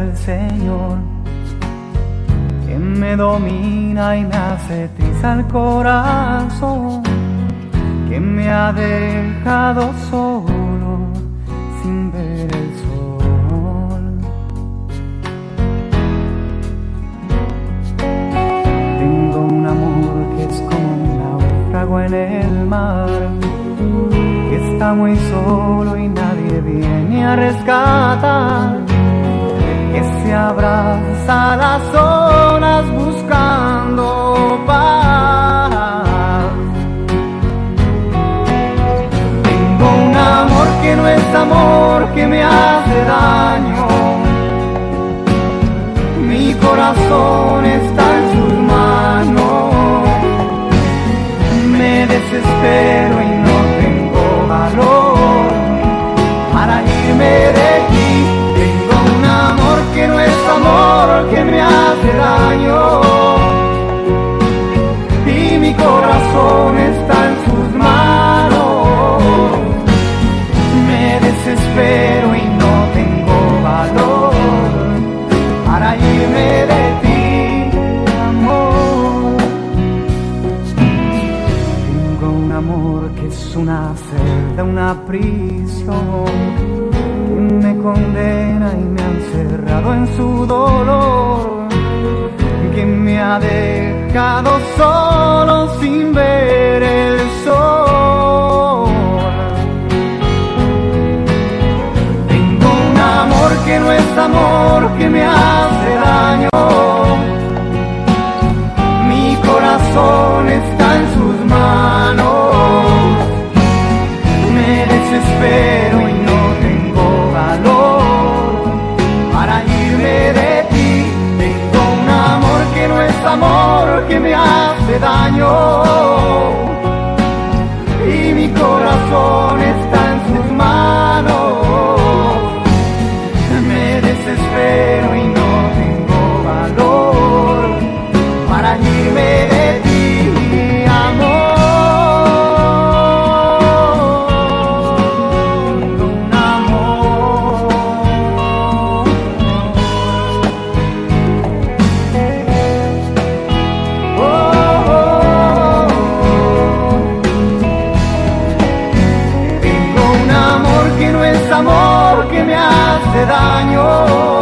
del Señor, que me domina y me hace trizar el corazón, que me ha dejado solo sin ver el sol. Tengo un amor que es como un náufrago en el mar, que está muy solo y nadie viene a rescatar, que se abraza a las olas buscando paz. Tengo un amor que no es amor, que me hace daño. Mi corazón está en sus manos. Me desespero y no tengo valor para irme de aquí. Tengo un amor que no es amor, que me hace daño. Y mi corazón está en sus manos. Me desespero y no tengo valor para irme de ti, amor. Tengo un amor que es una celda, una prisión, que me condena y me ha encerrado en su dolor, que me ha dejado solo sin ver el sol. Tengo un amor que no es amor, que me hace daño. Mi corazón está en sus manos. Me desespero y no tengo valor para irme de ti. Tengo un amor que no es amor, que me hace daño. Y mi corazón está en sus manos. Me desespero y no tengo valor para irme de ti, amor. Tengo un amor. Oh, oh, oh. Tengo un amor que no es amor, que me hace daño.